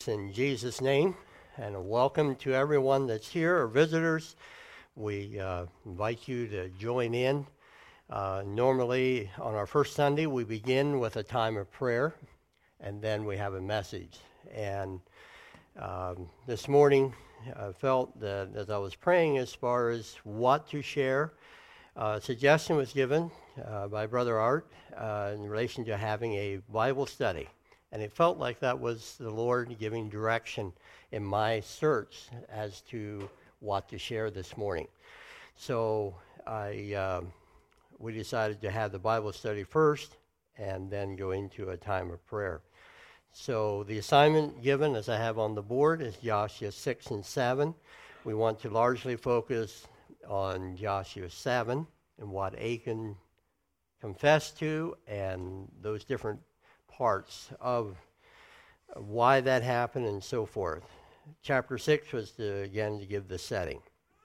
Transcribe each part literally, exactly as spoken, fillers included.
us in Jesus' name, and a welcome to everyone that's here or visitors. We uh, invite you to join in. Uh, normally, on our first Sunday, we begin with a time of prayer, and then we have a message. And um, this morning, I felt that as I was praying as far as what to share, uh, a suggestion was given uh, by Brother Art uh, in relation to having a Bible study. And it felt like that was the Lord giving direction in my search as to what to share this morning. So I, uh, we decided to have the Bible study first and then go into a time of prayer. So the assignment given, as I have on the board, is Joshua six and seven. We want to largely focus on Joshua seven and what Achan confessed to and those different parts of why that happened and so forth. Chapter six was, to, again, to give the setting.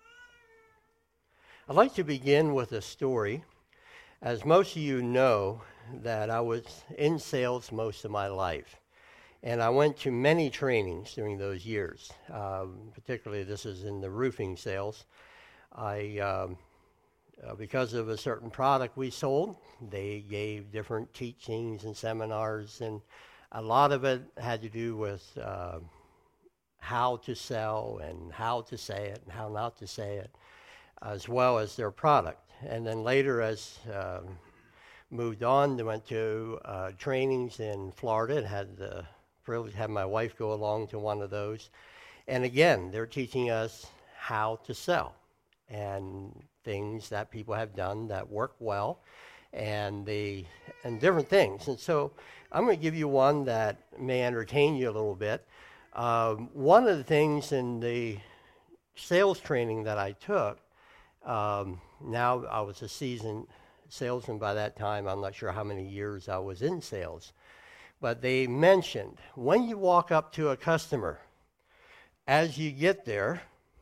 I'd like to begin with a story. As most of you know, that I was in sales most of my life. And I went to many trainings during those years. Um, particularly, this is in the roofing sales. I, um, uh, because of a certain product we sold, they gave different teachings and seminars, and a lot of it had to do with uh, how to sell and how to say it and how not to say it, as well as their product. And then later, as um, moved on, I went to uh, trainings in Florida and had the privilege to have my wife go along to one of those. And again, they're teaching us how to sell and things that people have done that work well, and the and different things. And so I'm going to give you one that may entertain you a little bit. Um, one of the things in the sales training that I took, um, now I was a seasoned salesman by that time. I'm not sure how many years I was in sales. But they mentioned, when you walk up to a customer, as you get there,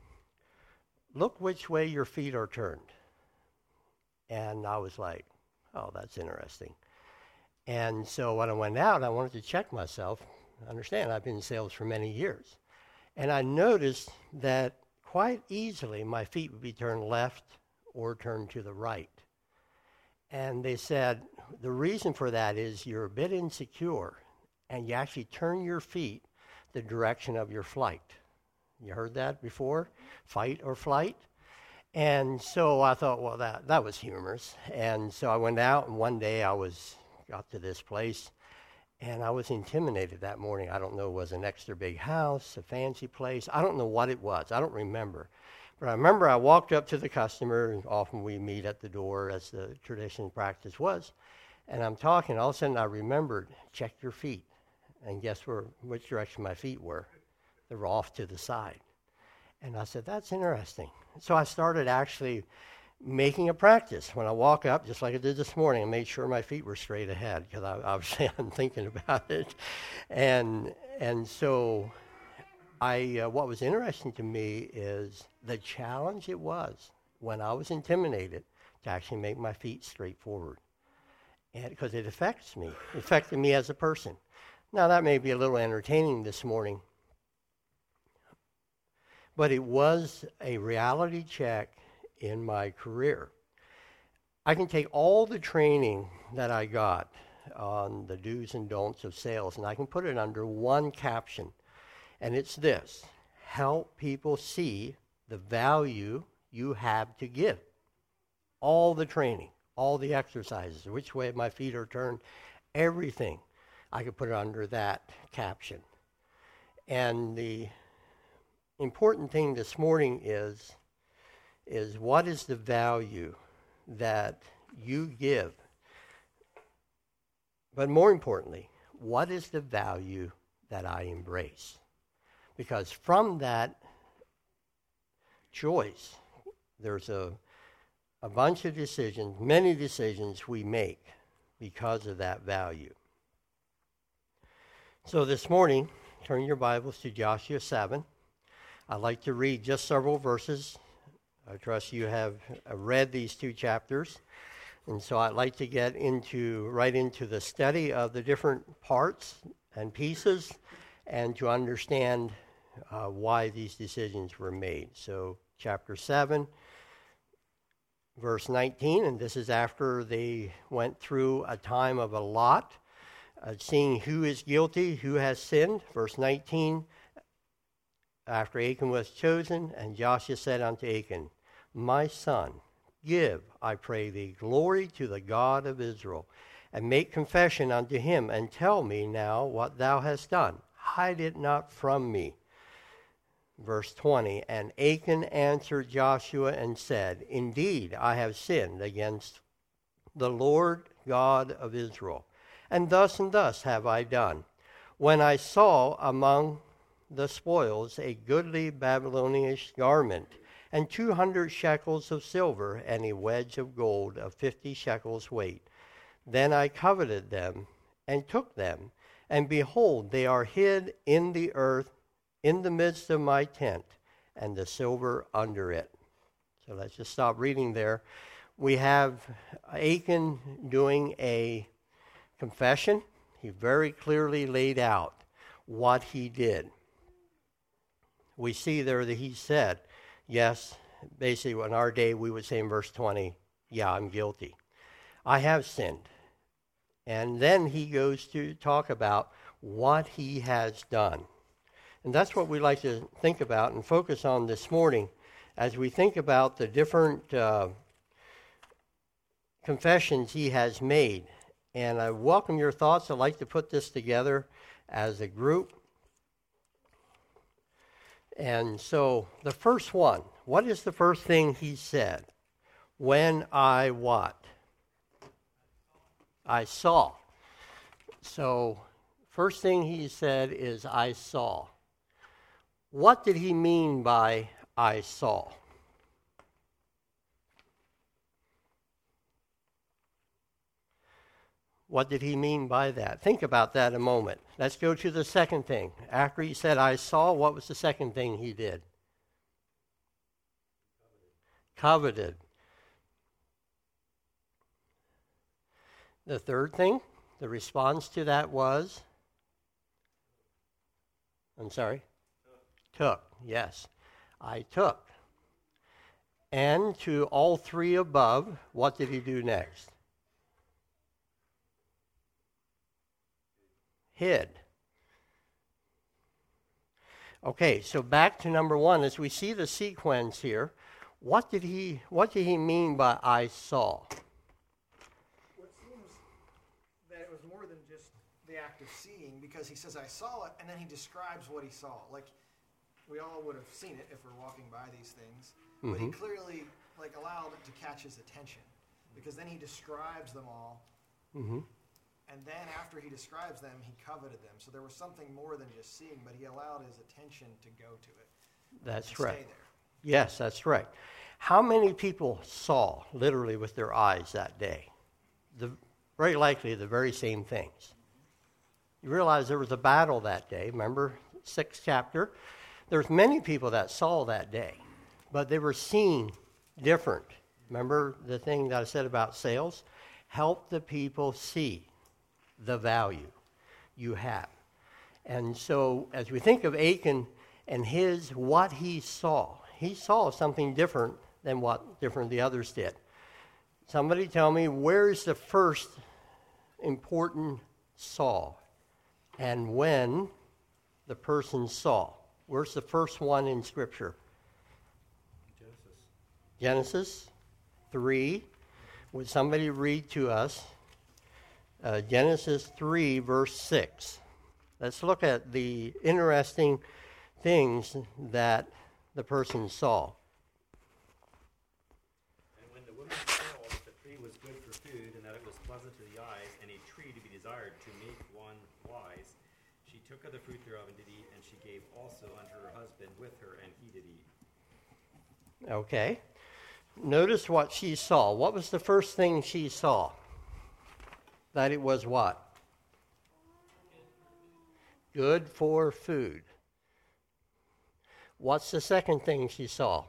look which way your feet are turned. And I was like, oh, that's interesting. And so when I went out, I wanted to check myself. Understand, I've been in sales for many years. And I noticed that quite easily my feet would be turned left or turned to the right. And they said, the reason for that is you're a bit insecure, and you actually turn your feet the direction of your flight. You heard that before? Fight or flight? And so I thought, well, that, that was humorous. And so I went out, and one day I was got to this place, and I was intimidated that morning. I don't know, it was an extra big house, a fancy place. I don't know what it was. I don't remember. But I remember I walked up to the customer, and often we meet at the door, as the tradition and practice was, and I'm talking. All of a sudden, I remembered, check your feet. And guess where, which direction my feet were? They were off to the side. And I said, that's interesting. So I started actually making a practice. When I walk up, just like I did this morning, I made sure my feet were straight ahead, because I, obviously I'm thinking about it. And and so I, uh, what was interesting to me is the challenge it was when I was intimidated to actually make my feet straight forward. And because it affects me. It affected me as a person. Now, that may be a little entertaining this morning, but it was a reality check in my career. I can take all the training that I got on the do's and don'ts of sales, and I can put it under one caption, and it's this: help people see the value you have to give. All the training, all the exercises, which way my feet are turned, everything. I could put it under that caption. And the important thing this morning is, is what is the value that you give? But more importantly, what is the value that I embrace? Because from that choice, there's a, a bunch of decisions, many decisions we make because of that value. So this morning, turn your Bibles to Joshua seven. I'd like to read just several verses. I trust you have read these two chapters. And so I'd like to get into right into the study of the different parts and pieces and to understand uh, why these decisions were made. So chapter seven, verse nineteen, and this is after they went through a time of a lot, uh, seeing who is guilty, who has sinned. Verse nineteen, after Achan was chosen, and Joshua said unto Achan, My son, give, I pray thee, glory to the God of Israel, and make confession unto him, and tell me now what thou hast done. Hide it not from me. Verse twenty, and Achan answered Joshua and said, Indeed, I have sinned against the Lord God of Israel, and thus and thus have I done. When I saw among the spoils a goodly Babylonish garment, and two hundred shekels of silver, and a wedge of gold of fifty shekels weight, then I coveted them, and took them, and behold, they are hid in the earth, in the midst of my tent, and the silver under it. So let's just stop reading there. We have Achan doing a confession. He very clearly laid out what he did. We see there that he said, yes, basically in our day we would say in verse twenty, yeah, I'm guilty. I have sinned. And then he goes to talk about what he has done. And that's what we like to think about and focus on this morning as we think about the different uh, confessions he has made. And I welcome your thoughts. I'd like to put this together as a group. And so the first one, what is the first thing he said? When I what? I saw. So first thing he said is I saw. What did he mean by I saw? What did he mean by that? Think about that a moment. Let's go to the second thing. After he said I saw, what was the second thing he did? Coveted. Coveted. The third thing, the response to that was? I'm sorry? Took, yes. I took. And to all three above, what did he do next? Hid. Okay, so back to number one. As we see the sequence here, what did he what did he mean by I saw? Well, it seems that it was more than just the act of seeing, because he says I saw it, and then he describes what he saw. Like, we all would have seen it if we're walking by these things, mm-hmm. but he clearly like allowed it to catch his attention, because then he describes them all. Mm-hmm. And then after he describes them, he coveted them. So there was something more than just seeing, but he allowed his attention to go to it. That's and right. Stay there. Yes, that's right. How many people saw literally with their eyes that day? The, very likely the very same things. You realize there was a battle that day. Remember, sixth chapter? There's many people that saw that day, but they were seeing different. Remember the thing that I said about sales? Help the people see the value you have. And so as we think of Achan and his, what he saw, he saw something different than what different the others did. Somebody tell me, where's the first important saw? And when the person saw? Where's the first one in Scripture? Genesis. Genesis three. Would somebody read to us uh, Genesis three, verse six? Let's look at the interesting things that the person saw. And when the woman saw that the tree was good for food, and that it was pleasant to the eyes, and a tree to be desired to make one wise, she took of the fruit thereof and did eat, and she gave also unto her husband with her, and he did eat. Okay. Notice what she saw. What was the first thing she saw? That it was what? Good for food. What's the second thing she saw?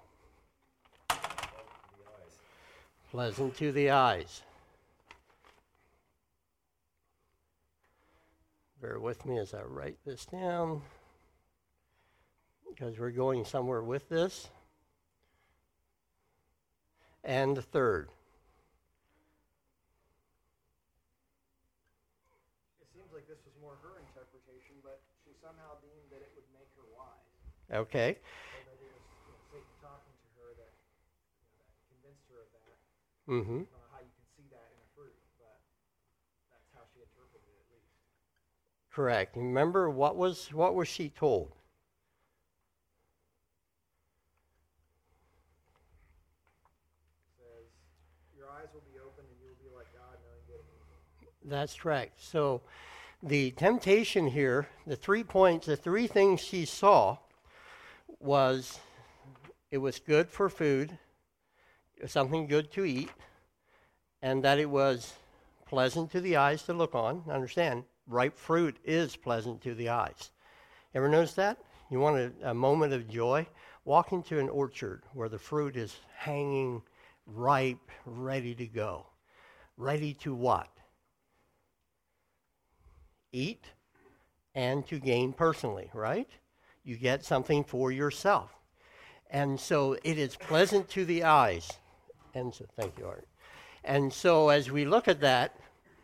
Pleasant to the eyes. Bear with me as I write this down, because we're going somewhere with this. And the third. It seems like this was more her interpretation, but she somehow deemed that it would make her wise. Okay. So that it was, you know, Satan talking to her that, you know, that convinced her of that. Mm-hmm. I don't know how you can see that in a fruit, but that's how she interpreted it at least. Correct. Remember, what was what was she told? Will be open and you will be like God, knowing good and evil. That's correct. So the temptation here, the three points, the three things she saw was it was good for food, something good to eat, and that it was pleasant to the eyes to look on. Understand, ripe fruit is pleasant to the eyes. Ever notice that? You want a, a moment of joy? Walk into an orchard where the fruit is hanging ripe, ready to go. Ready to what? Eat and to gain personally, right? You get something for yourself. And so it is pleasant to the eyes. And so, thank you, Art. And so as we look at that,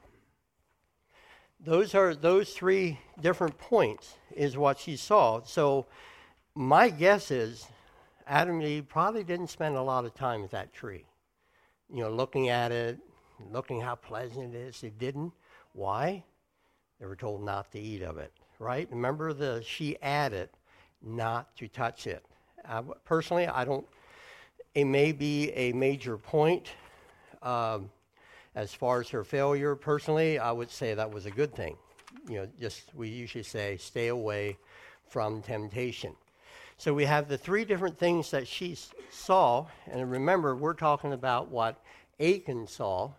those are those three different points is what she saw. So my guess is Adam and Eve probably didn't spend a lot of time at that tree. You know, looking at it, looking how pleasant it is. They didn't. Why? They were told not to eat of it, right? Remember, the she added not to touch it. Uh, personally, I don't, it may be a major point. Um, as far as her failure, personally, I would say that was a good thing. You know, just, we usually say, stay away from temptation. So we have the three different things that she s- saw, and remember, we're talking about what Achan saw,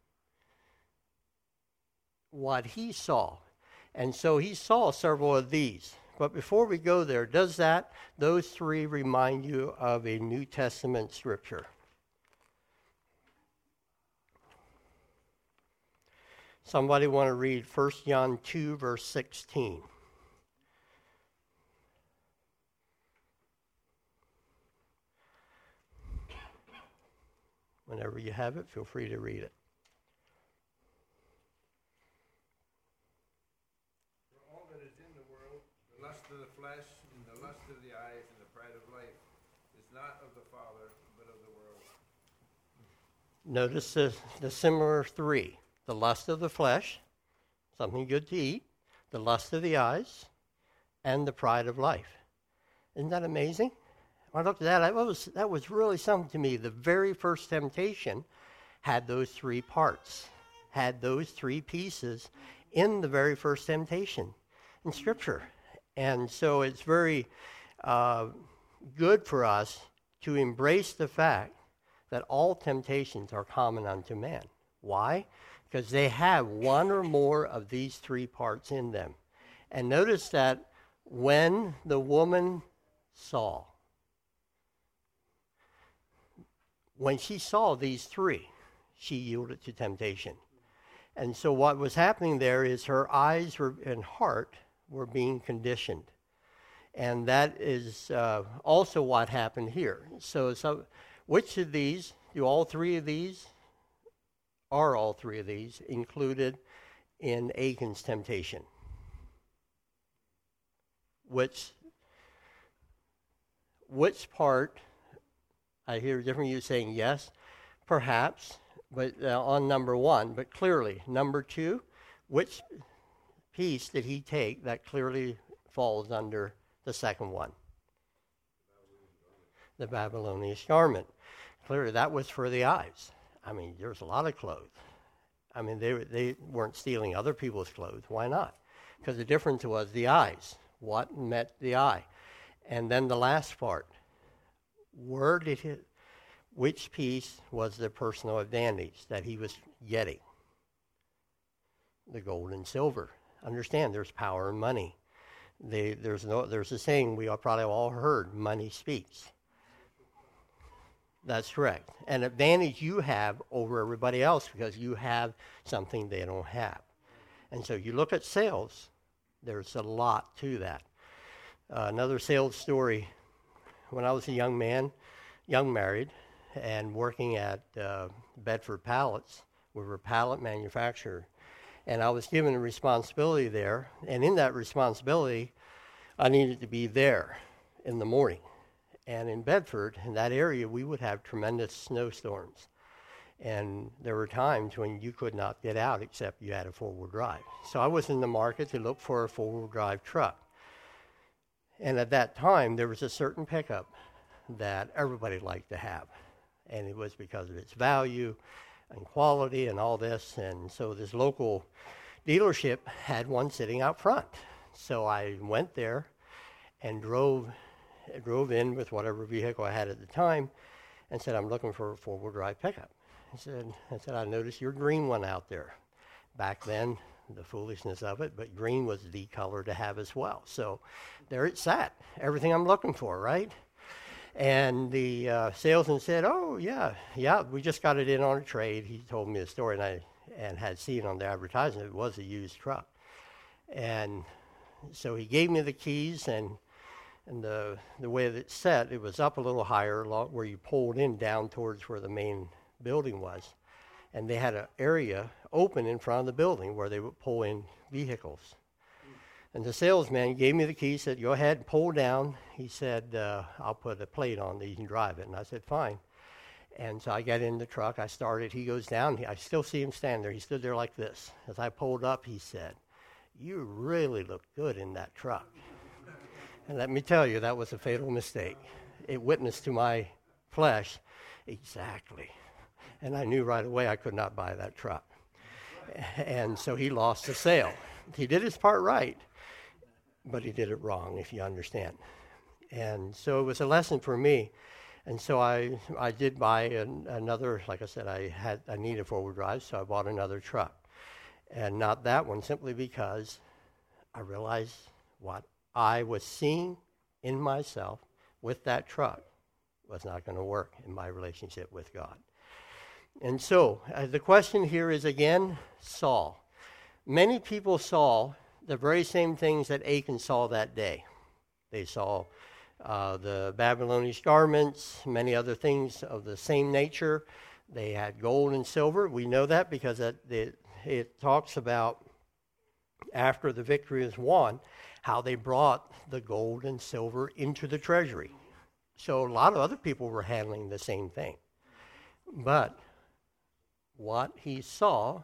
what he saw. And so he saw several of these. But before we go there, does that, those three remind you of a New Testament scripture? Somebody want to read First John two, verse sixteen. Whenever you have it, feel free to read it. For all that is in the world, the lust of the flesh, and the lust of the eyes, and the pride of life, is not of the Father, but of the world. Notice the, the similar three. The lust of the flesh, something good to eat, the lust of the eyes, and the pride of life. Isn't that amazing? When I looked at that, that was, that was really something to me. The very first temptation had those three parts, had those three pieces in the very first temptation in Scripture. And so it's very uh, good for us to embrace the fact that all temptations are common unto man. Why? Because they have one or more of these three parts in them. And notice that when the woman saw, when she saw these three, she yielded to temptation. And so what was happening there is her eyes were, and heart were being conditioned. And that is uh, also what happened here. So, so which of these, do all three of these, are all three of these included in Achan's temptation? Which, which part, I hear different you saying yes, perhaps, but uh, on number one, but clearly, number two, which piece did he take that clearly falls under the second one? The Babylonian garment. Clearly, that was for the eyes. I mean, there's a lot of clothes. I mean, they they weren't stealing other people's clothes. Why not? Because the difference was the eyes. What met the eye? And then the last part. Where did he, which piece was the personal advantage that he was getting? The gold and silver. Understand, there's power in money. They, there's no, there's a saying we all probably all heard: money speaks. That's correct. An advantage you have over everybody else because you have something they don't have. And so you look at sales, There's a lot to that. Uh, another sales story, when I was a young man, young married, and working at uh, Bedford Pallets, we were a pallet manufacturer, and I was given a responsibility there, and in that responsibility, I needed to be there in the morning. And in Bedford, in that area, we would have tremendous snowstorms. And there were times when you could not get out except you had a four-wheel drive. So I was in the market to look for a four-wheel drive truck. And at that time, there was a certain pickup that everybody liked to have. And it was because of its value and quality and all this. And so this local dealership had one sitting out front. So I went there and drove drove in with whatever vehicle I had at the time and said, I'm looking for a four-wheel drive pickup. I said, I said, I noticed your green one out there. Back then, the foolishness of it, but green was the color to have as well. So there it sat, everything I'm looking for, right? And the uh, salesman said, oh, yeah, yeah, we just got it in on a trade. He told me the story, and I and had seen on the advertisement it was a used truck. And so he gave me the keys, and and the the way that it's set, it was up a little higher, where you pulled in down towards where the main building was. And they had an area open in front of the building where they would pull in vehicles. And the salesman gave me the key, said, go ahead and pull down. He said, uh, I'll put a plate on that you can drive it. And I said, fine. And so I got in the truck. I started. He goes down. He, I still see him stand there. He stood there like this. As I pulled up, he said, you really look good in that truck. And let me tell you, that was a fatal mistake. It witnessed to my flesh, exactly. And I knew right away I could not buy that truck. And so he lost the sale. He did his part right, but he did it wrong, if you understand. And so it was a lesson for me. And so I I did buy an, another, like I said, I had I needed four-wheel drive, so I bought another truck. And not that one, simply because I realized what I was seeing in myself with that truck was not going to work in my relationship with God. And so uh, the question here is, again, Saul. Many people saw the very same things that Achan saw that day. They saw uh, the Babylonish garments, many other things of the same nature. They had gold and silver. We know that because it, it, it talks about after the victory is won, how they brought the gold and silver into the treasury. So a lot of other people were handling the same thing. But what he saw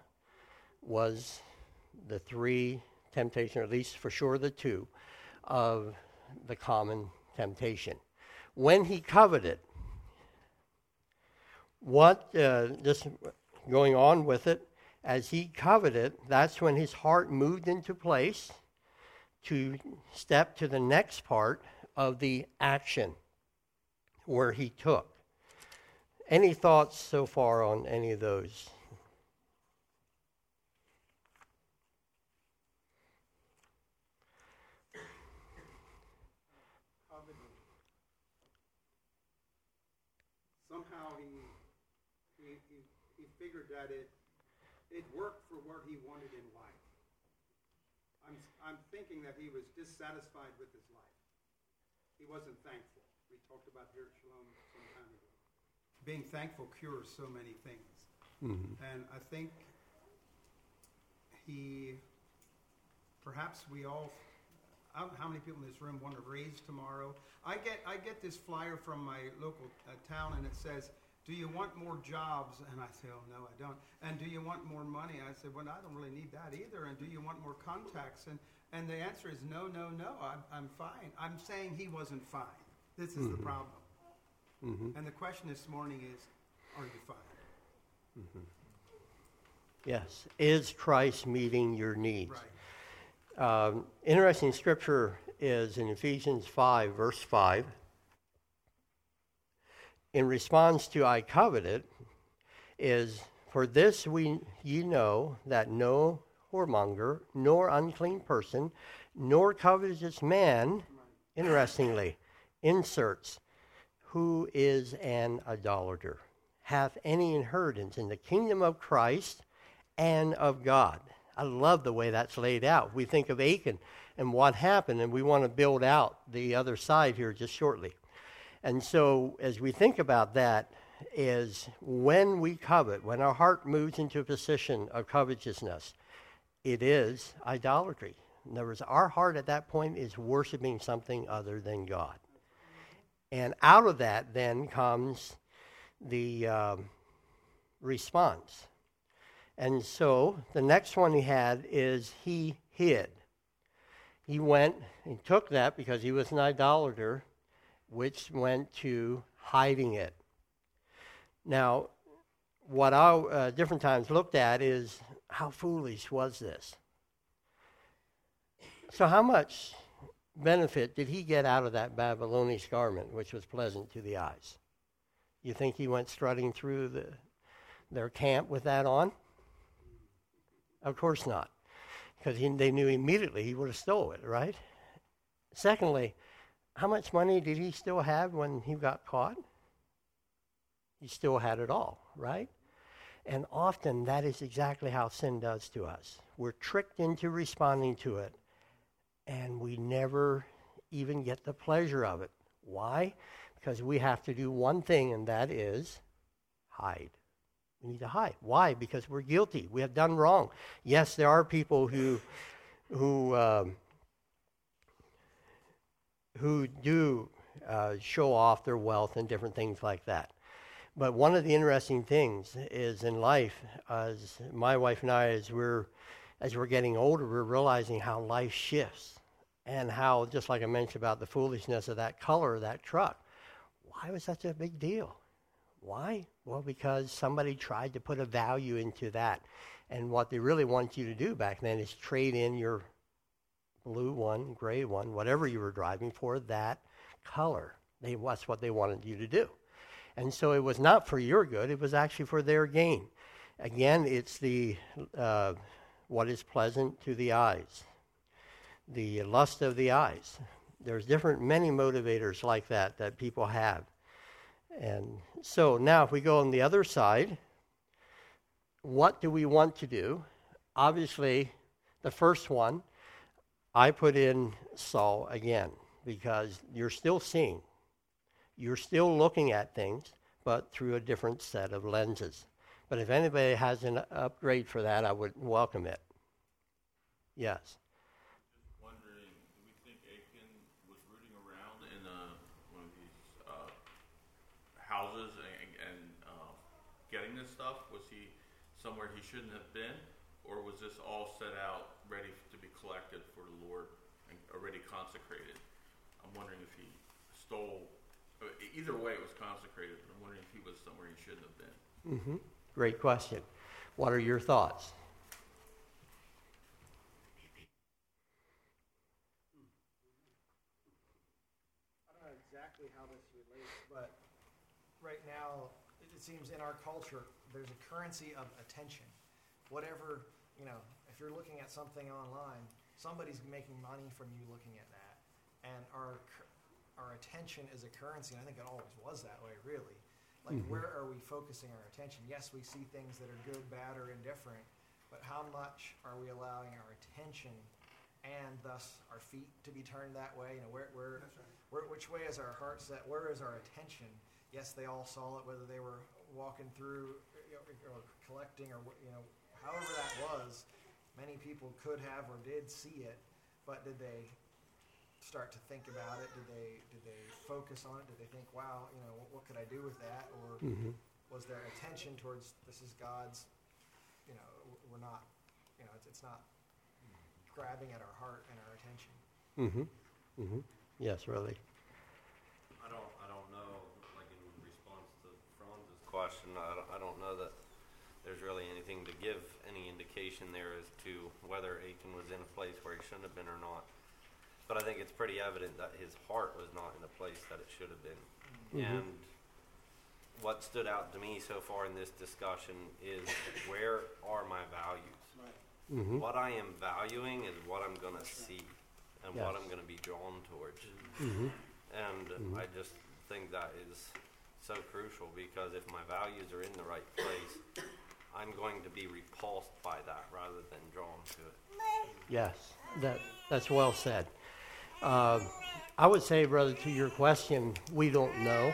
was the three temptations, or at least for sure the two, of the common temptation. When he coveted, what, uh, just going on with it, as he coveted, that's when his heart moved into place to step to the next part of the action where he took. Any thoughts so far on any of those? Somehow he, he, he, he figured that it, it worked for what he wanted in life. I'm, I'm thinking that he was dissatisfied with his life. He wasn't thankful. We talked about here at Shalom some time ago. Being thankful cures so many things. Mm-hmm. And I think he, perhaps we all, I don't know how many people in this room want to raise tomorrow. I get I get this flyer from my local uh, town, and it says, do you want more jobs? And I say, oh, no, I don't. And do you want more money? I said, well, I don't really need that either. And do you want more contacts? And and the answer is no, no, no, I'm, I'm fine. I'm saying he wasn't fine. This is mm-hmm. the problem. Mm-hmm. And the question this morning is, are you fine? Mm-hmm. Yes. Is Christ meeting your needs? Right. Um, interesting scripture is in Ephesians five, verse five. In response to I coveted, is, for this we ye know that no whoremonger, nor unclean person, nor covetous man, interestingly, inserts, who is an idolater, hath any inheritance in the kingdom of Christ and of God. I love the way that's laid out. We think of Achan and what happened, and we want to build out the other side here just shortly. And so as we think about that, is when we covet, when our heart moves into a position of covetousness, it is idolatry. In other words, our heart at that point is worshiping something other than God. And out of that then comes the um, response. And so the next one he had is he hid. He went and took that because he was an idolater, which went to hiding it. Now, what I uh, different times looked at is how foolish was this? So how much benefit did he get out of that Babylonish garment, which was pleasant to the eyes? You think he went strutting through the, their camp with that on? Of course not, because they knew immediately he would have stole it, right? Secondly, how much money did he still have when he got caught? He still had it all, right? And often that is exactly how sin does to us. We're tricked into responding to it, and we never even get the pleasure of it. Why? Because we have to do one thing, and that is hide. We need to hide. Why? Because we're guilty. We have done wrong. Yes, there are people who who um, who do uh, show off their wealth and different things like that. But one of the interesting things is in life, as my wife and I, as we're as we're getting older, we're realizing how life shifts and how, just like I mentioned about the foolishness of that color of that truck, why was such a big deal? Why? Well, because somebody tried to put a value into that. And what they really want you to do back then is trade in your blue one, gray one, whatever you were driving for that color. They, that's what they wanted you to do. And so it was not for your good, it was actually for their gain. Again, it's the uh, what is pleasant to the eyes, the lust of the eyes. There's different, many motivators like that that people have. And so now if we go on the other side, what do we want to do? Obviously, the first one, I put in Saul again, because you're still seeing. You're still looking at things, but through a different set of lenses. But if anybody has an upgrade for that, I would welcome it. Yes. Just wondering, do we think Achan was rooting around in uh, one of these uh, houses and, and uh, getting this stuff? Was he somewhere he shouldn't have been? Or was this all set out, ready to be collected for the Lord and already consecrated? I'm wondering if he stole. Either way, it was consecrated, but I'm wondering if he was somewhere he shouldn't have been. Mm-hmm. Great question. What are your thoughts? I don't know exactly how this relates, but right now, it seems in our culture, there's a currency of attention. Whatever, you know, if you're looking at something online, somebody's making money from you looking at that. And our our attention is a currency, and I think it always was that way, really. Like, mm-hmm. where are we focusing our attention? Yes, we see things that are good, bad, or indifferent, but how much are we allowing our attention and thus our feet to be turned that way? You know, where, where, right. where which way is our heart set? Where is our attention? Yes, they all saw it, whether they were walking through, you know, or collecting, or, you know, however that was. Many people could have or did see it, but did they start to think about it? Did they did they focus on it? Did they think, wow, you know, what, what could I do with that? Or mm-hmm. was there attention towards, this is God's, you know, we're not, you know, it's, it's not grabbing at our heart and our attention. Mm-hmm. Mm-hmm. Yes, really. I don't I don't know, like in response to Franz's question, I don't, I don't know that there's really anything to give any indication there as to whether Achan was in a place where he shouldn't have been or not. But I think it's pretty evident that his heart was not in the place that it should have been. Mm-hmm. And what stood out to me so far in this discussion is, where are my values? Right. Mm-hmm. What I am valuing is what I'm going to see and yes. what I'm going to be drawn towards. Mm-hmm. And mm-hmm. I just think that is so crucial, because if my values are in the right place, I'm going to be repulsed by that rather than drawn to it. Yes, that, that's well said. Uh, I would say, brother, to your question, we don't know.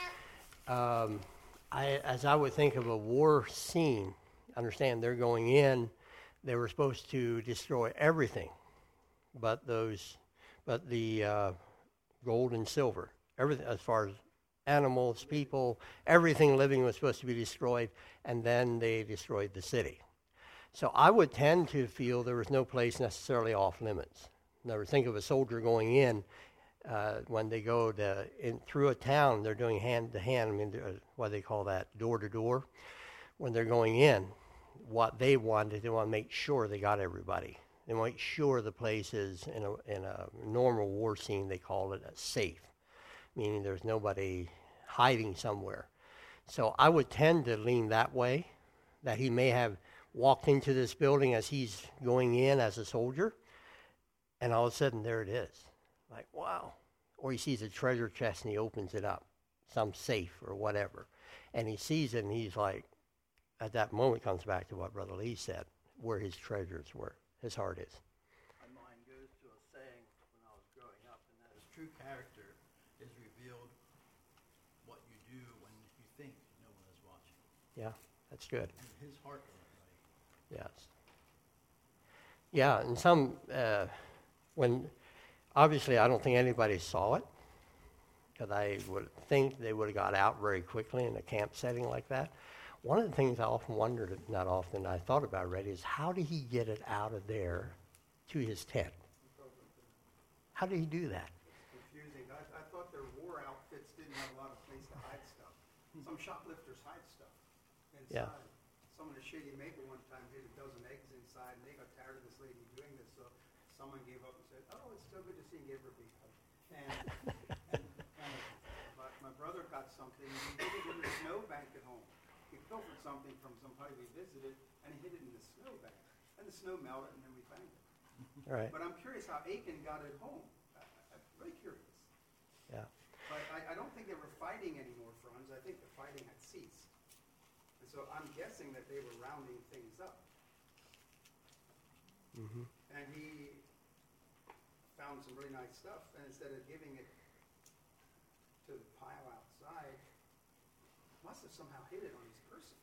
Um, I, as I would think of a war scene, understand they're going in, they were supposed to destroy everything, but those, but the uh, gold and silver, everything as far as animals, people, everything living was supposed to be destroyed, and then they destroyed the city. So I would tend to feel there was no place necessarily off limits. Never think of a soldier going in. Uh, when they go to, in, through a town, they're doing hand-to-hand, I mean, uh, what they call that, door-to-door. When they're going in, what they wanted, they want to make sure they got everybody. They want to make sure the place is, in a, in a normal war scene, they call it a safe, meaning there's nobody hiding somewhere. So I would tend to lean that way, that he may have walked into this building as he's going in as a soldier, and all of a sudden, there it is. Like, wow. Or he sees a treasure chest and he opens it up, some safe or whatever. And he sees it and he's like, at that moment comes back to what Brother Lee said, where his treasures were, his heart is. My mind goes to a saying when I was growing up, and that is true character is revealed what you do when you think no one is watching. Yeah, that's good. And his heart was right. Yes. Yeah, and some, uh, when, obviously I don't think anybody saw it, because I would think they would have got out very quickly in a camp setting like that. One of the things I often wondered, not often, I thought about already, is how did he get it out of there to his tent? How did he do that? It's confusing. I, I thought their war outfits didn't have a lot of place to hide stuff. Some shoplifters hide stuff inside. Yeah. Someone at Shady Maple one time hid a dozen eggs inside, and they got tired of this lady doing this, so someone gave up and said, "Oh, it's so good to see you," and gave her a big hug. And, and, and my, my brother got something, and he hid it in the snowbank at home. He pilfered something from somebody we visited, and he hid it in the snowbank. And the snow melted, and then we found it. All right. But I'm curious how Achan got it home. I, I, I'm really curious. Yeah. But I, I don't think they were fighting anymore, Franz. I think the fighting had ceased. And so I'm guessing that they were rounding things up. Mm-hmm. And he found some really nice stuff, and instead of giving it to the pile outside, must have somehow hid it on his person.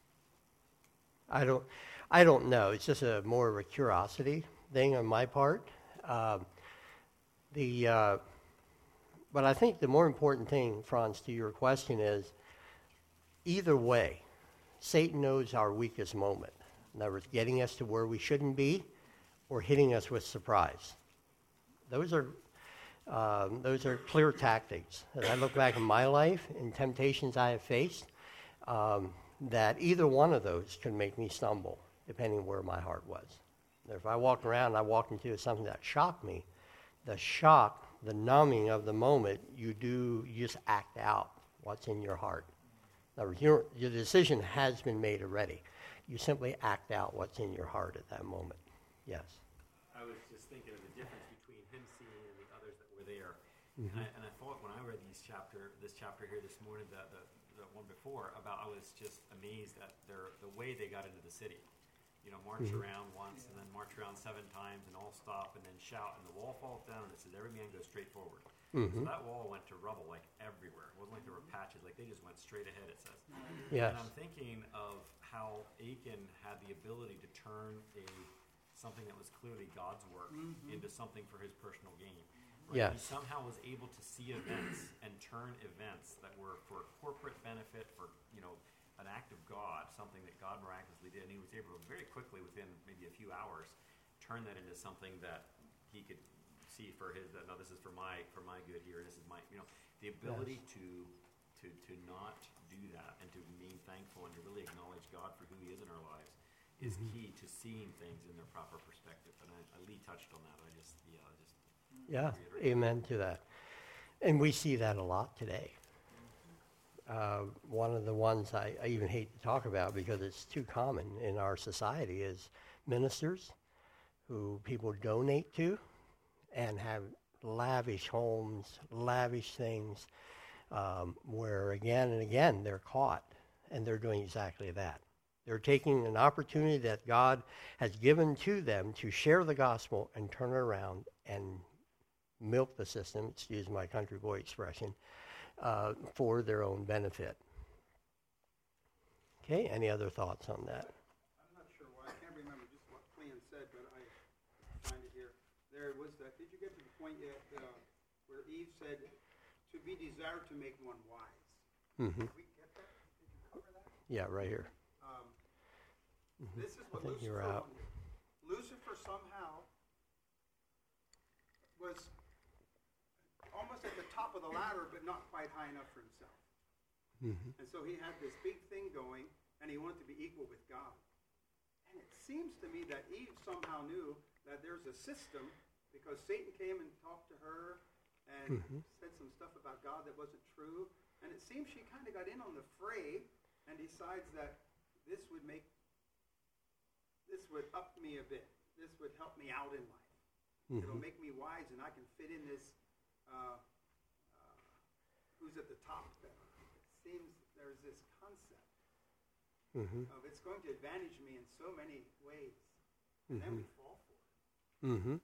I don't, I don't know. It's just a more of a curiosity thing on my part. Um, the, uh, but I think the more important thing, Franz, to your question is, either way, Satan knows our weakest moment. In other words, getting us to where we shouldn't be, or hitting us with surprise. Those are, um, those are clear tactics. As I look back in my life and temptations I have faced, um, that either one of those could make me stumble, depending where my heart was. If I walked around and I walked into something that shocked me, the shock, the numbing of the moment, you do, you just act out what's in your heart. In other words, your, your decision has been made already. You simply act out what's in your heart at that moment. Yes. I was just thinking of the difference between him seeing and the others that were there. Mm-hmm. And, I, and I thought when I read these chapter, this chapter here this morning, the, the, the one before, about I was just amazed at their the way they got into the city. You know, march Mm-hmm. around once and then march around seven times and all stop and then shout, and the wall falls down and it says every man goes straight forward. Mm-hmm. So that wall went to rubble like everywhere. It wasn't like there were patches, like they just went straight ahead, it says. Yes. And I'm thinking of how Achan had the ability to turn a something that was clearly God's work mm-hmm. into something for his personal gain. Right? Yes. He somehow was able to see events and turn events that were for corporate benefit, for, you know, an act of God, something that God miraculously did, and he was able to very quickly, within maybe a few hours, turn that into something that he could see for his, that, no, this is for my for my good here, this is my, you know, the ability yes. to to to not do that and to remain thankful and to really acknowledge God for who he is in our lives is mm-hmm. key to seeing things in their proper perspective. And I, Lee touched on that. I just, yeah, I just yeah, reiterate. Amen to that. And we see that a lot today. Uh, one of the ones I, I even hate to talk about because it's too common in our society is ministers who people donate to and have lavish homes, lavish things, um, where again and again they're caught and they're doing exactly that. They're taking an opportunity that God has given to them to share the gospel and turn it around and milk the system, excuse my country boy expression, uh, for their own benefit. Okay, any other thoughts on that? I'm not sure why. I can't remember just what Cleon said, but I find it here. There was that. Did you get to the point yet uh, where Eve said, to be desired to make one wise? Mm-hmm. Did we get that? Did you cover that? Yeah, right here. Um, Mm-hmm. This is what I think you're Lucifer out. wanted. Lucifer somehow was almost at the top of the ladder, but not quite high enough for himself. Mm-hmm. And so he had this big thing going, and he wanted to be equal with God. And it seems to me that Eve somehow knew that there's a system, because Satan came and talked to her and Mm-hmm. said some stuff about God that wasn't true. And it seems she kind of got in on the fray and decides that this would make, this would up me a bit. This would help me out in life. Mm-hmm. It'll make me wise, and I can fit in this, uh, uh, who's at the top better. It seems there's this concept Mm-hmm. of it's going to advantage me in so many ways. And then we fall for it. Mm-hmm.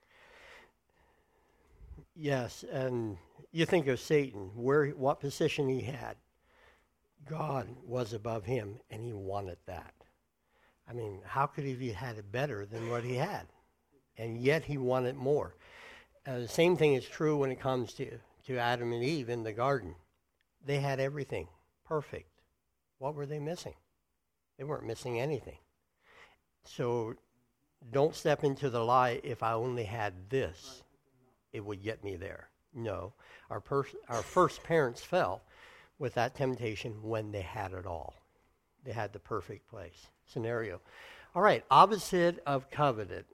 Yes, and you think of Satan, where what position he had. God was above him, and he wanted that. I mean, how could he have had it better than what he had? And yet he wanted more. Uh, the same thing is true when it comes to, to Adam and Eve in the garden. They had everything perfect. What were they missing? They weren't missing anything. So don't step into the lie, if I only had this, it would get me there. No. Our, pers- our first parents fell with that temptation when they had it all. They had the perfect place. Scenario. All right, opposite of coveted.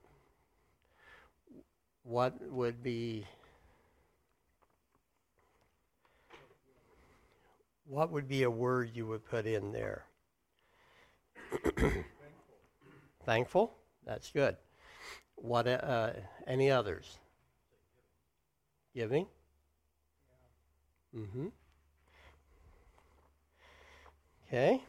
What would be, what would be a word you would put in there? Thankful. Thankful? That's good. What? Uh, any others? Giving? Mm-hmm. Okay.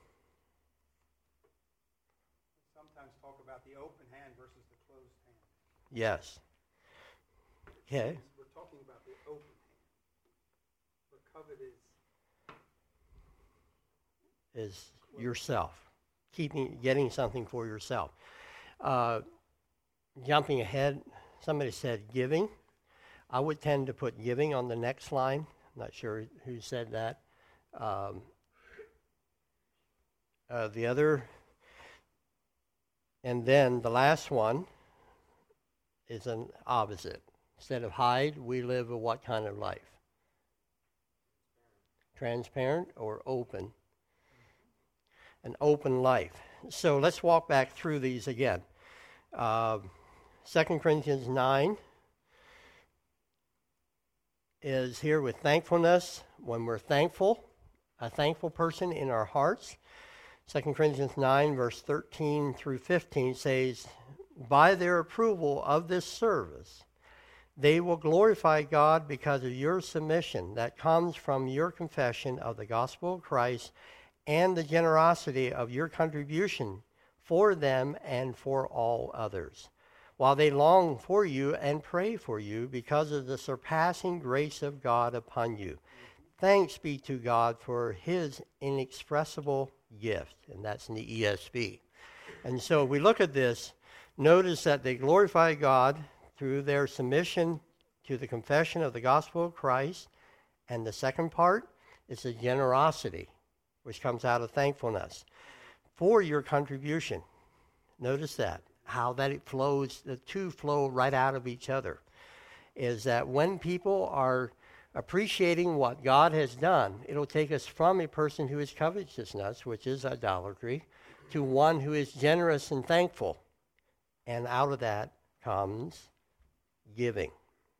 Sometimes talk about the open hand versus the closed hand. Yes. Okay. We're talking about the open hand. Where covet is Is yourself. Keeping, getting something for yourself. Uh, jumping ahead, somebody said giving. I would tend to put giving on the next line. I'm not sure who said that. Um, uh, the other, and then the last one is an opposite. Instead of hide, we live a what kind of life? Transparent or open? An open life. So let's walk back through these again. Uh, Second Corinthians nine is here with thankfulness. When we're thankful, a thankful person in our hearts. Second Corinthians nine, verse thirteen through fifteen says, by their approval of this service, they will glorify God because of your submission that comes from your confession of the gospel of Christ and the generosity of your contribution for them and for all others, while they long for you and pray for you because of the surpassing grace of God upon you. Thanks be to God for his inexpressible gift. And that's in the E S V. And so we look at this, notice that they glorify God through their submission to the confession of the gospel of Christ. And the second part is the generosity, which comes out of thankfulness for your contribution. Notice that, how that it flows, the two flow right out of each other, is that when people are appreciating what God has done, it'll take us from a person who is covetousness, which is idolatry, to one who is generous and thankful. And out of that comes giving.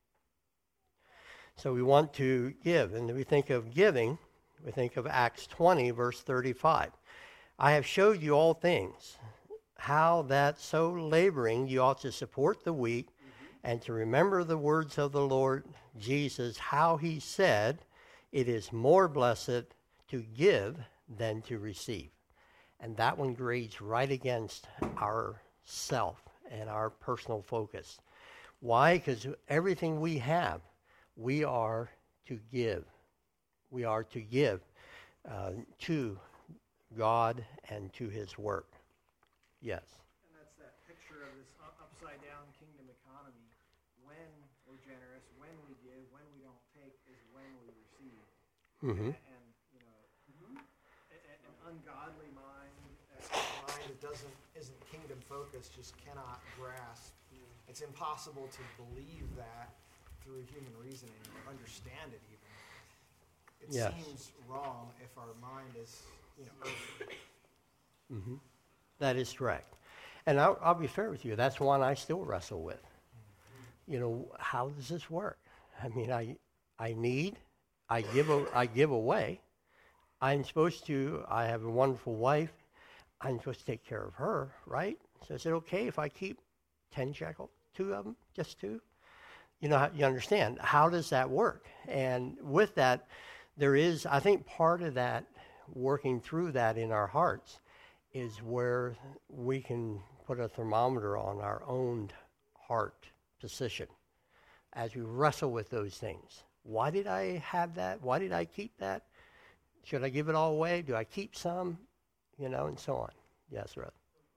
So we want to give, and we think of giving, we think of Acts twenty, verse thirty-five. I have showed you all things, how that so laboring you ought to support the weak, and to remember the words of the Lord Jesus, how he said, it is more blessed to give than to receive. And that one grades right against our self and our personal focus. Why? Because everything we have, we are to give. We are to give uh, to God and to his work. Yes. And that's that picture of this up- upside down kingdom economy. When we're generous, when we give, when we don't take is when we receive. Mm-hmm. And, and, you know, a- a- an ungodly mind, a mind that doesn't isn't kingdom focused, just cannot grasp. It's impossible to believe that through human reasoning or understand it even. It Yes. seems wrong if our mind is, you know, earthly. Mm-hmm. That is correct. And I'll, I'll be fair with you. That's one I still wrestle with. You know, how does this work? I mean, I I need, I give, a, I give away. I'm supposed to, I have a wonderful wife. I'm supposed to take care of her, right? So is it okay if I keep ten shekels, two of them, just two? You know, how- you understand, how does that work? And with that, there is, I think part of that, working through that in our hearts, is where we can put a thermometer on our own heart position as we wrestle with those things. Why did I have that? Why did I keep that? Should I give it all away? Do I keep some? You know, and so on. Yes, Ruth.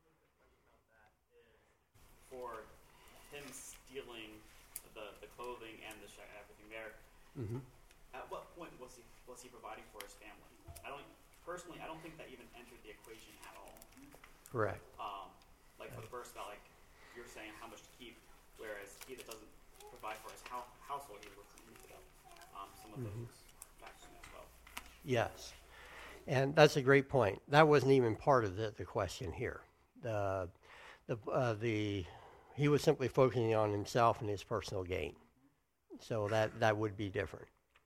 For him stealing the, the clothing and the sh- everything there, Mm-hmm. at what point was he was he providing for his family? I don't personally. I don't think that even entered the equation at all. Correct. Um, like for the verse about like you're saying how much to keep, whereas he that doesn't provide for his ho- household, he would remove it. Um, some of Mhm. those factors in as well. Yes. And that's a great point. That wasn't even part of the, the question here. The, the, uh, the, he was simply focusing on himself and his personal gain. So that, that would be different.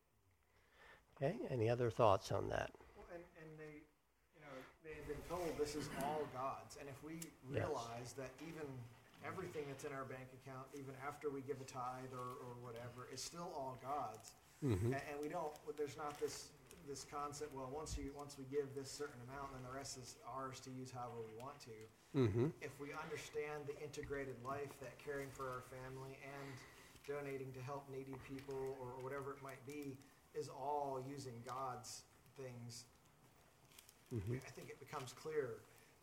Okay, any other thoughts on that? Well, and, and they, you know, they had been told this is all God's. And if we Yes. realize that even everything that's in our bank account, even after we give a tithe or, or whatever, is still all God's. Mm-hmm. And, and we don't, there's not this this concept, well, once you once we give this certain amount, then the rest is ours to use however we want to. Mm-hmm. If we understand the integrated life that caring for our family and donating to help needy people or, or whatever it might be is all using God's things, Mm-hmm. I think it becomes clearer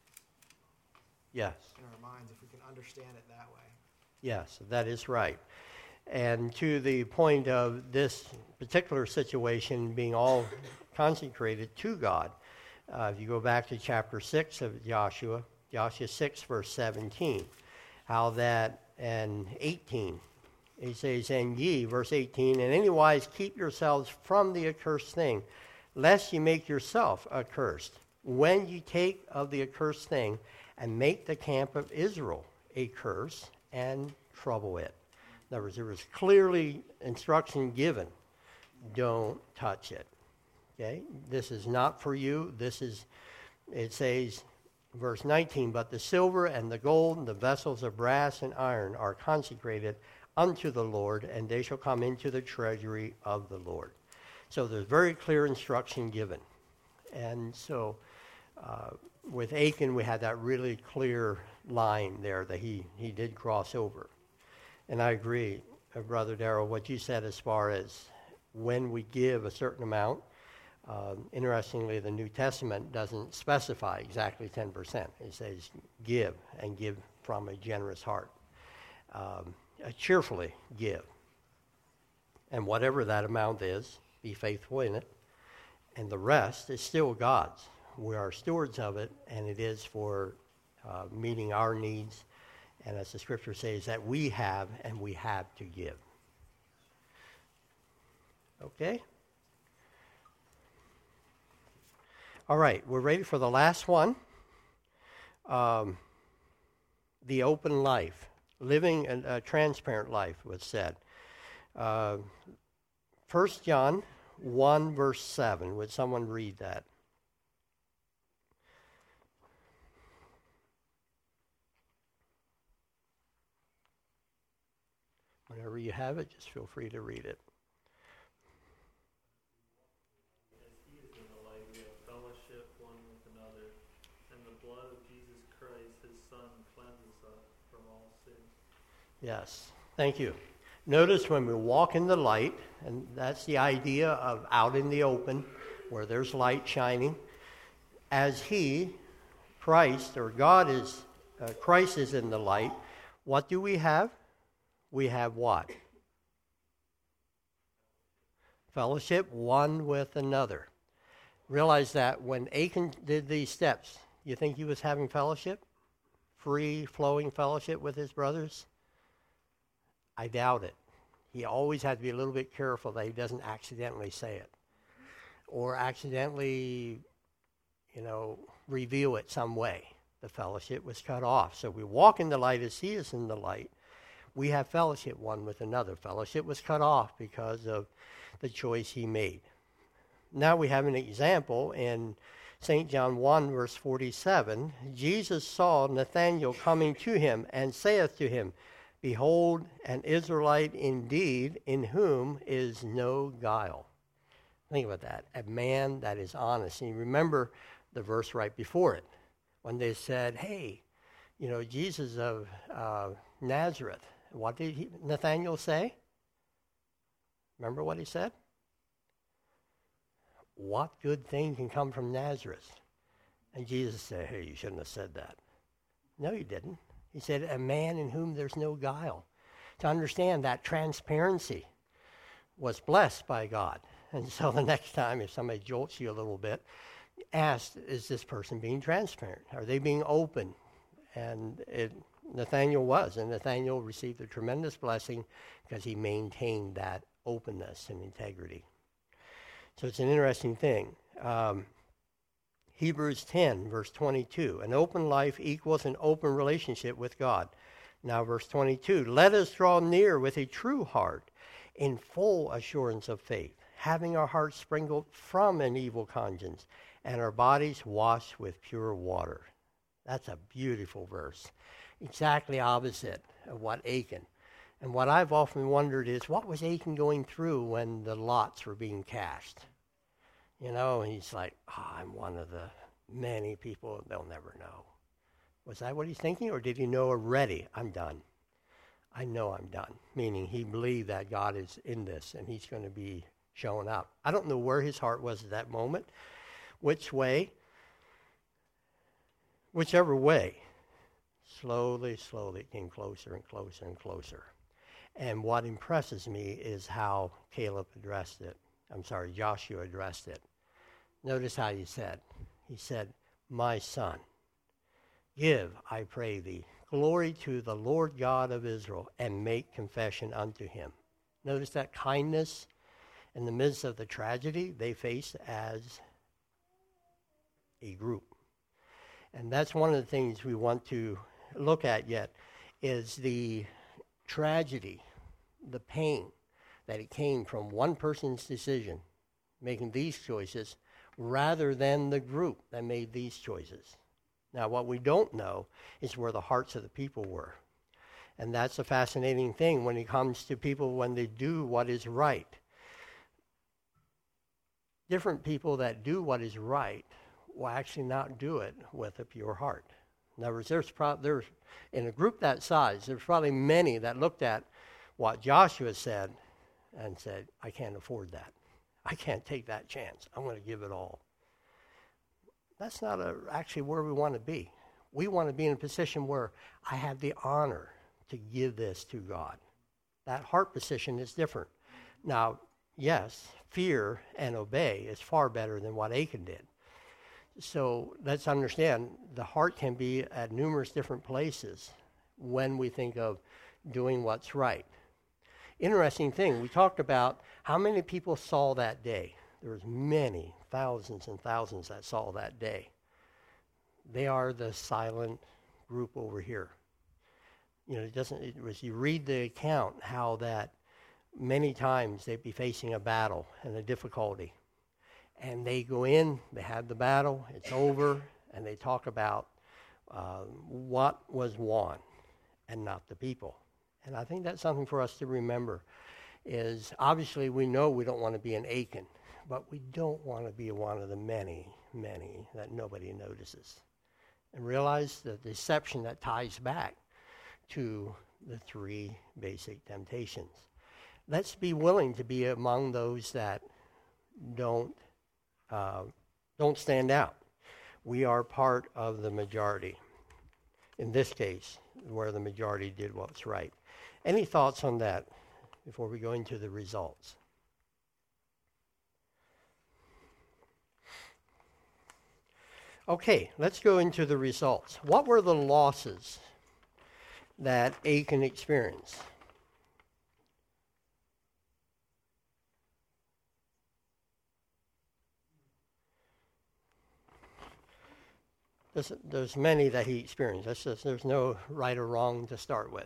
Yes. in our minds if we can understand it that way. Yes, that is right. And to the point of this particular situation being all consecrated to God, uh, if you go back to chapter six of Joshua, Joshua six, verse seventeen, how that, and eighteen, he says, and ye, verse eighteen, in any wise keep yourselves from the accursed thing, lest ye make yourself accursed, when ye take of the accursed thing, and make the camp of Israel a curse, and trouble it. In other words, there was clearly instruction given. Don't touch it. Okay? This is not for you. This is, it says, verse nineteen, but the silver and the gold and the vessels of brass and iron are consecrated unto the Lord, and they shall come into the treasury of the Lord. So there's very clear instruction given. And so uh, with Achan, we had that really clear line there that he, he did cross over. And I agree, uh, Brother Darrell, what you said as far as when we give a certain amount. Um, interestingly, the New Testament doesn't specify exactly ten percent. It says give, and give from a generous heart. Um, uh, cheerfully give. And whatever that amount is, be faithful in it. And the rest is still God's. We are stewards of it, and it is for uh, meeting our needs. And as the scripture says, that we have and we have to give. Okay? All right, we're ready for the last one. Um, the open life. Living a, a transparent life was said. Uh, First John one, verse seven. Would someone read that? Whenever you have it, just feel free to read it. As he is in the light, we have fellowship one with another, and And the blood of Jesus Christ, his Son, cleanses us from all sin. Yes, thank you. Notice when we walk in the light, and that's the idea of out in the open, where there's light shining, as he, Christ, or God is, uh, Christ is in the light, what do we have? We have what? Fellowship one with another. Realize that when Achan did these steps, you think he was having fellowship? Free flowing fellowship with his brothers? I doubt it. He always had to be a little bit careful that he doesn't accidentally say it. Or accidentally, you know, reveal it some way. The fellowship was cut off. So we walk in the light as he is in the light. We have fellowship one with another. Fellowship was cut off because of the choice he made. Now we have an example in Saint John one, verse forty-seven. Jesus saw Nathanael coming to him and saith to him, Behold, an Israelite indeed, in whom is no guile. Think about that. A man that is honest. And you remember the verse right before it, when they said, hey, you know, Jesus of uh, Nazareth. What did he, Nathanael say? Remember what he said? What good thing can come from Nazareth? And Jesus said, hey, you shouldn't have said that. No, he didn't. He said, a man in whom there's no guile. To understand that transparency was blessed by God. And so the next time, if somebody jolts you a little bit, ask, is this person being transparent? Are they being open? And it, Nathanael was. And Nathanael received a tremendous blessing because he maintained that openness and integrity. So it's an interesting thing. Um, Hebrews ten, verse twenty-two. An open life equals an open relationship with God. Now, verse twenty-two. Let us draw near with a true heart in full assurance of faith, having our hearts sprinkled from an evil conscience and our bodies washed with pure water. That's a beautiful verse. Exactly opposite of what Achan. And what I've often wondered is, what was Achan going through when the lots were being cast? You know, and he's like, oh, I'm one of the many people, they'll never know. Was that what he's thinking, or did he know already, I'm done? I know I'm done, meaning he believed that God is in this and he's going to be showing up. I don't know where his heart was at that moment, which way, whichever way. Slowly, slowly it came closer and closer and closer. And what impresses me is how Caleb addressed it. I'm sorry, Joshua addressed it. Notice how he said. He said, my son, give, I pray thee, glory to the Lord God of Israel, and make confession unto him. Notice that kindness in the midst of the tragedy they faced as a group. And that's one of the things we want to look at yet, is the tragedy, the pain that it came from one person's decision, making these choices, rather than the group that made these choices. Now, what we don't know is where the hearts of the people were. And that's a fascinating thing when it comes to people when they do what is right. Different people that do what is right will actually not do it with a pure heart. In other words, there's, pro- there's in a group that size, there's probably many that looked at what Joshua said and said, I can't afford that. I can't take that chance. I'm going to give it all. That's not a, actually where we want to be. We want to be in a position where I have the honor to give this to God. That heart position is different. Now, yes, fear and obey is far better than what Achan did. So let's understand the heart can be at numerous different places when we think of doing what's right. Interesting thing, we talked about how many people saw that day. There was many, thousands and thousands that saw that day. They are the silent group over here. You know, it doesn't, it was, you read the account how that many times they'd be facing a battle and a difficulty. And they go in, they have the battle, it's over, and they talk about uh, what was won and not the people. And I think that's something for us to remember, is obviously we know we don't want to be an Achan, but we don't want to be one of the many, many that nobody notices. and realize the deception that ties back to the three basic temptations. Let's be willing to be among those that don't uh, don't stand out. We are part of the majority. In this case, where the majority did what's right. Any thoughts on that before we go into the results? Okay, let's go into the results. What were the losses that Achan experienced? There's, there's many that he experienced. That's just, there's no right or wrong to start with.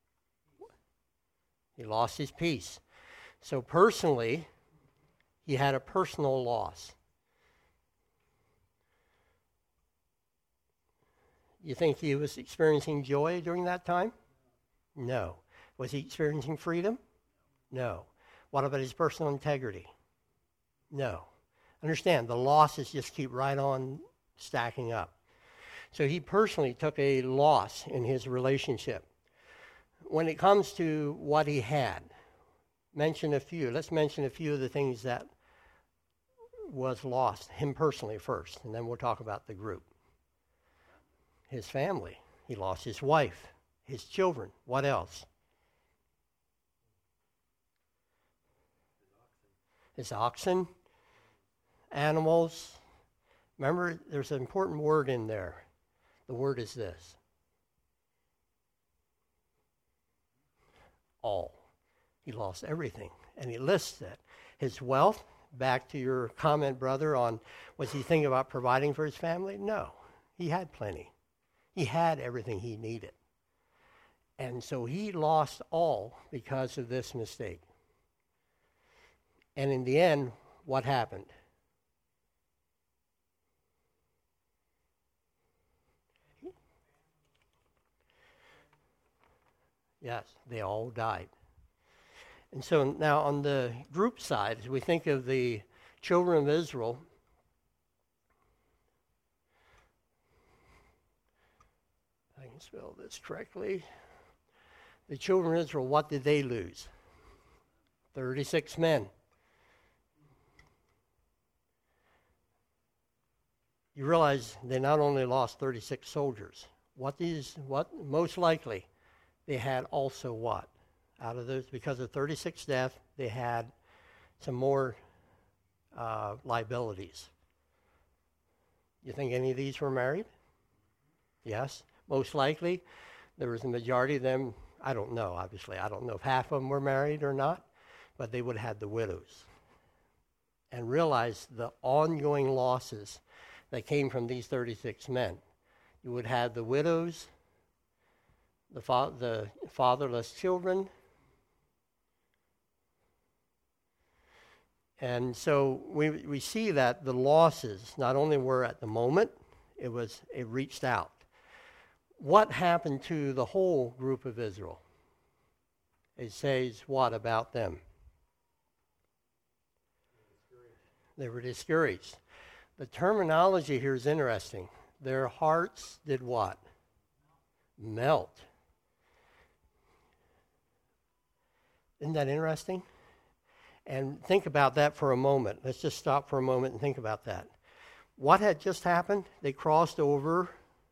He lost his peace. So personally, he had a personal loss. You think he was experiencing joy during that time? No. Was he experiencing freedom? No. What about his personal integrity? No. Understand, the losses just keep right on stacking up. So he personally took a loss in his relationship. When it comes to what he had, mention a few. Let's mention a few of the things that was lost, him personally first, and then we'll talk about the group. His family. He lost his wife, his children. What else? His oxen, animals. Remember, there's an important word in there. The word is this. All. He lost everything. And he lists it. His wealth, back to your comment, brother, on was he thinking about providing for his family? No. He had plenty. He had everything he needed. And so he lost all because of this mistake. And in the end, what happened? Yes, they all died. And so now on the group side, as we think of the children of Israel, I can spell this correctly. The children of Israel, what did they lose? thirty-six men. You realize they not only lost thirty-six soldiers. What is what most likely they had also what? Out of those, because of thirty-six deaths, they had some more uh, liabilities. You think any of these were married? Yes. Most likely, there was a majority of them, I don't know, obviously. I don't know if half of them were married or not, but they would have had the widows. And realize the ongoing losses that came from these thirty-six men. You would have the widows, the, fa- the fatherless children. And so we we see that the losses not only were at the moment, it was it reached out. What happened to the whole group of Israel? It says what about them? They were discouraged. The terminology here is interesting. Their hearts did what? Melt. Isn't that interesting? And think about that for a moment. Let's just stop for a moment and think about that. What had just happened? They crossed over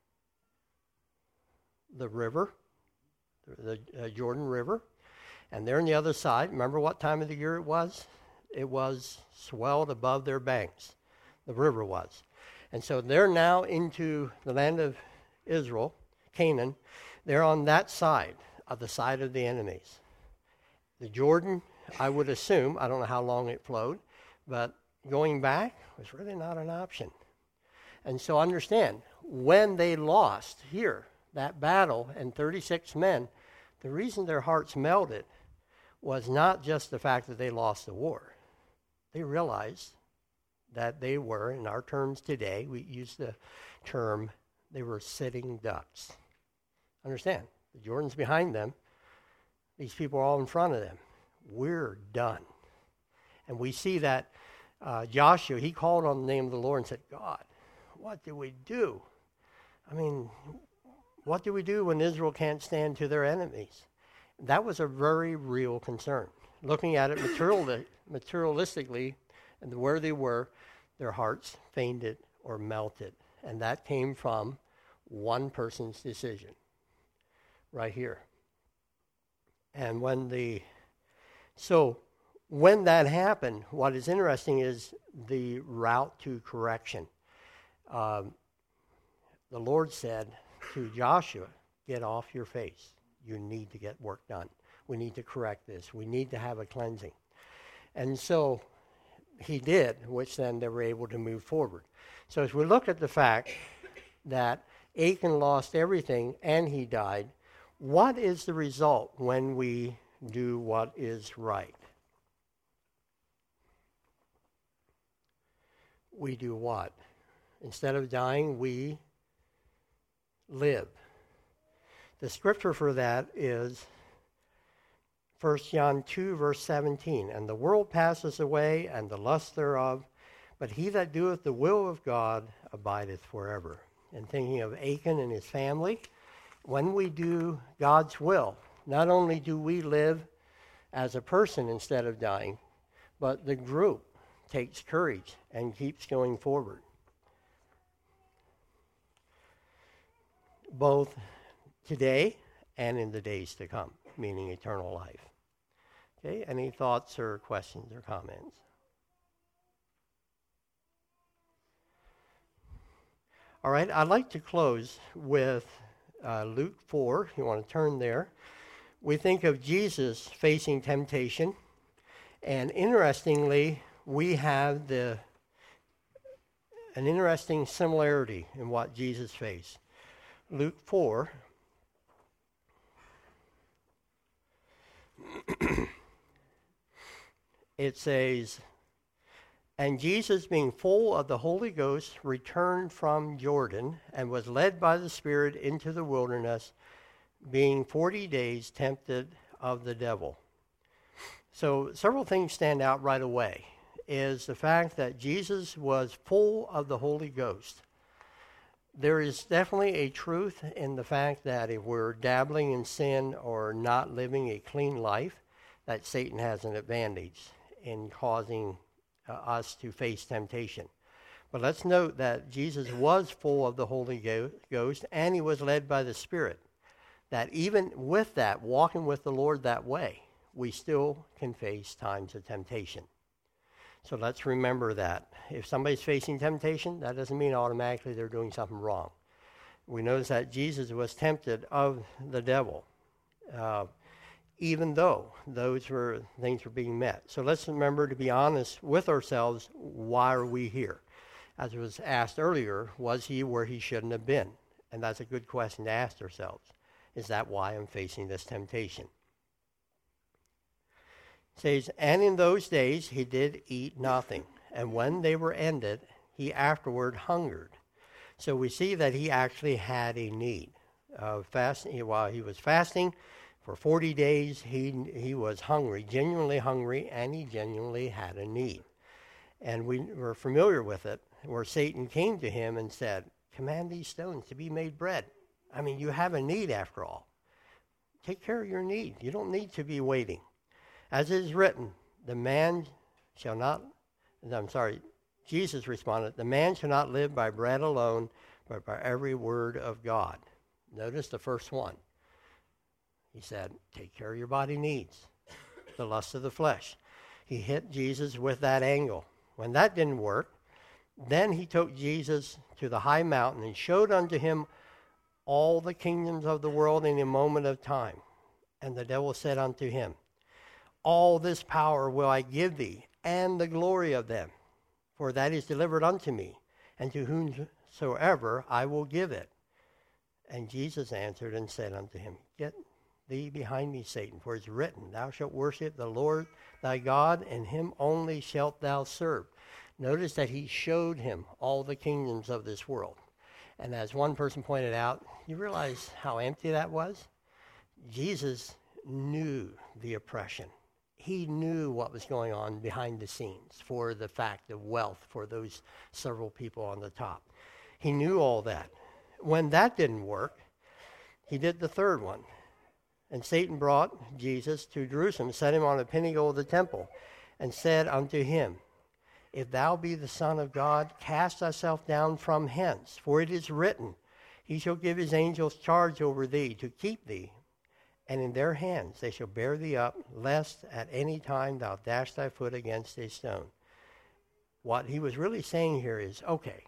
the river, the uh, Jordan River, and they're on the other side. Remember what time of the year it was? It was swelled above their banks. The river was. And so they're now into the land of Israel, Canaan. They're on that side, of the side of the enemies. The Jordan, I would assume, I don't know how long it flowed, but going back was really not an option. And so understand, when they lost here, that battle and thirty-six men, the reason their hearts melted was not just the fact that they lost the war. They realized that they were, in our terms today, we use the term, they were sitting ducks. Understand, the Jordan's behind them. These people are all in front of them. We're done. And we see that uh, Joshua, he called on the name of the Lord and said, God, what do we do? I mean, what do we do when Israel can't stand to their enemies? That was a very real concern. Looking at it material, materialistically, and where they were, their hearts fainted or melted. And that came from one person's decision, right here. And when the, so when that happened, what is interesting is the route to correction. Um, the Lord said to Joshua, get off your face. You need to get work done. We need to correct this. We need to have a cleansing. And so he did, which then they were able to move forward. So as we look at the fact that Achan lost everything and he died, what is the result when we do what is right? We do what? Instead of dying, we live. The scripture for that is First John two, verse seventeen. And the world passes away, and the lust thereof, but he that doeth the will of God abideth forever. And thinking of Achan and his family, when we do God's will, not only do we live as a person instead of dying, but the group takes courage and keeps going forward. Both today and in the days to come, meaning eternal life. Okay, any thoughts or questions or comments? All right, I'd like to close with uh, Luke four, if you want to turn there. We think of Jesus facing temptation, and interestingly, we have the an interesting similarity in what Jesus faced. Luke four, it says, and Jesus, being full of the Holy Ghost, returned from Jordan and was led by the Spirit into the wilderness, being forty days tempted of the devil. So several things stand out right away, is the fact that Jesus was full of the Holy Ghost. There is definitely a truth in the fact that if we're dabbling in sin or not living a clean life, that Satan has an advantage in causing uh, us to face temptation. But let's note that Jesus was full of the Holy Ghost and he was led by the Spirit. That even with that, walking with the Lord that way, we still can face times of temptation. So let's remember that. If somebody's facing temptation, that doesn't mean automatically they're doing something wrong. We notice that Jesus was tempted of the devil, uh, even though those were things were being met. So let's remember to be honest with ourselves. Why are we here? As was asked earlier, was he where he shouldn't have been? And that's a good question to ask ourselves. Is that why I'm facing this temptation? It says, and in those days he did eat nothing, and when they were ended, he afterward hungered. So we see that he actually had a need. Uh, fasting, while he was fasting for forty days, he he was hungry, genuinely hungry, and he genuinely had a need. And we were familiar with it, where Satan came to him and said, command these stones to be made bread. I mean, you have a need after all. Take care of your need. You don't need to be waiting. As it is written, the man shall not, I'm sorry, Jesus responded, the man shall not live by bread alone, but by every word of God. Notice the first one. He said, take care of your body needs, the lust of the flesh. He hit Jesus with that angle. When that didn't work, then he took Jesus to the high mountain and showed unto him all the kingdoms of the world in a moment of time. And the devil said unto him, all this power will I give thee, and the glory of them, for that is delivered unto me, and to whomsoever I will give it. And Jesus answered and said unto him, get thee behind me, Satan, for it is written, thou shalt worship the Lord thy God, and him only shalt thou serve. Notice that he showed him all the kingdoms of this world. And as one person pointed out, you realize how empty that was? Jesus knew the oppression. He knew what was going on behind the scenes for the fact of wealth for those several people on the top. He knew all that. when that didn't work, he did the third one. And Satan brought Jesus to Jerusalem, set him on a pinnacle of the temple, and said unto him, If thou be the Son of God, cast thyself down from hence. For it is written, He shall give his angels charge over thee, to keep thee. And in their hands they shall bear thee up, lest at any time thou dash thy foot against a stone. What he was really saying here is, okay,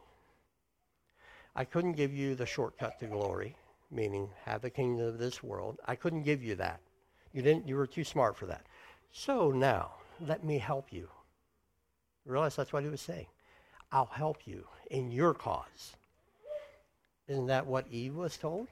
I couldn't give you the shortcut to glory, meaning have the kingdom of this world. I couldn't give you that. You didn't. You were too smart for that. So now, let me help you. Realize that's what he was saying. I'll help you in your cause. Isn't that what Eve was told?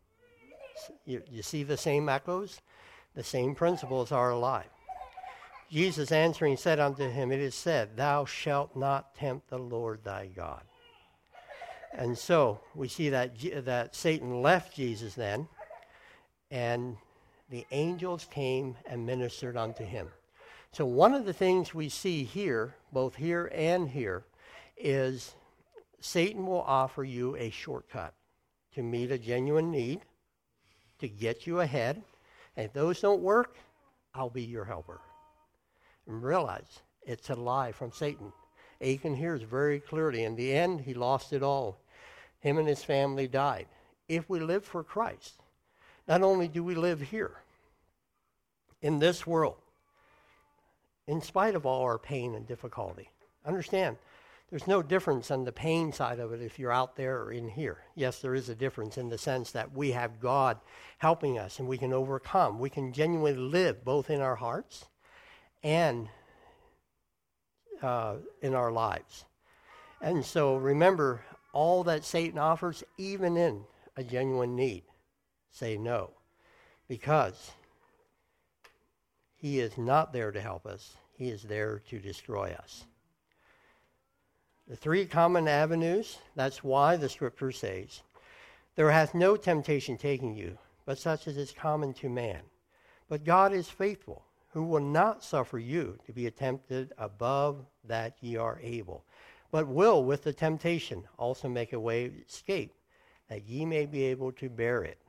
You, you see the same echoes? The same principles are alive. Jesus answering said unto him, It is said, Thou shalt not tempt the Lord thy God. And so we see that that Satan left Jesus then, and the angels came and ministered unto him. So one of the things we see here, both here and here, is Satan will offer you a shortcut to meet a genuine need, to get you ahead. And if those don't work, I'll be your helper. And realize it's a lie from Satan. Achan hears very clearly. In the end, he lost it all. Him and his family died. If we live for Christ, not only do we live here, in this world, in spite of all our pain and difficulty, understand, there's no difference on the pain side of it if you're out there or in here. Yes, there is a difference in the sense that we have God helping us and we can overcome. We can genuinely live both in our hearts and uh, in our lives. And so remember, all that Satan offers, even in a genuine need, say no. Because he is not there to help us. He is there to destroy us. The three common avenues, that's why the scripture says, There hath no temptation taken you, but such as is common to man. But God is faithful, who will not suffer you to be tempted above that ye are able, but will with the temptation also make a way of escape, that ye may be able to bear it.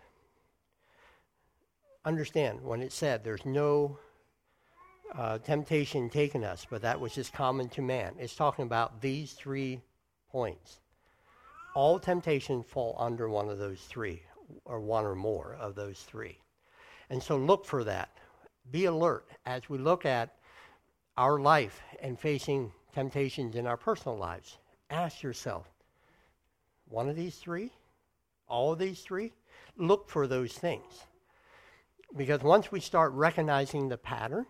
Understand, when it said there's no uh, temptation taken us, but that which is common to man, it's talking about these three points. All temptation fall under one of those three, or one or more of those three. And so look for that. Be alert as we look at our life and facing temptations in our personal lives. Ask yourself, one of these three? All of these three? Look for those things. Because once we start recognizing the pattern,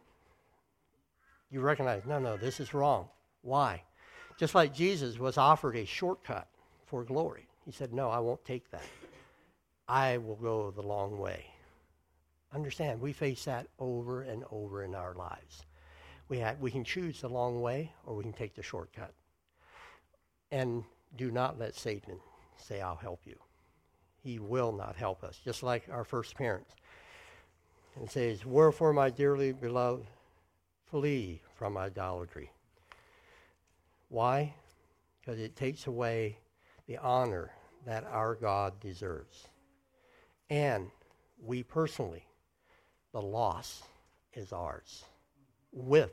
you recognize, no, no, this is wrong. Why? Just like Jesus was offered a shortcut for glory. He said, no, I won't take that. I will go the long way. Understand, we face that over and over in our lives. We, have, we can choose the long way or we can take the shortcut. And do not let Satan say, I'll help you. He will not help us, just like our first parents. And it says, Wherefore, my dearly beloved, flee from idolatry. Why? Because it takes away the honor that our God deserves. And we personally, the loss is ours with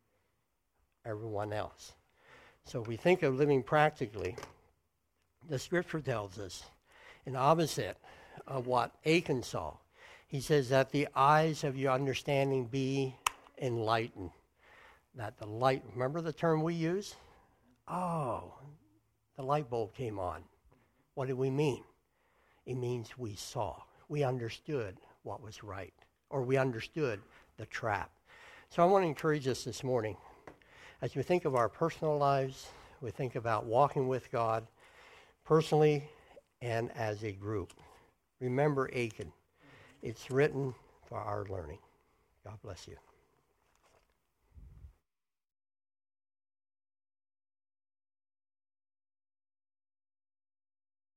everyone else. So if we think of living practically, the scripture tells us, in opposite of what Achan saw, he says that the eyes of your understanding be enlightened. That the light, remember the term we use? Oh, the light bulb came on. What do we mean? It means we saw. We understood what was right. Or we understood the trap. So I want to encourage us this morning, as we think of our personal lives, we think about walking with God personally and as a group. Remember Achan. It's written for our learning. God bless you.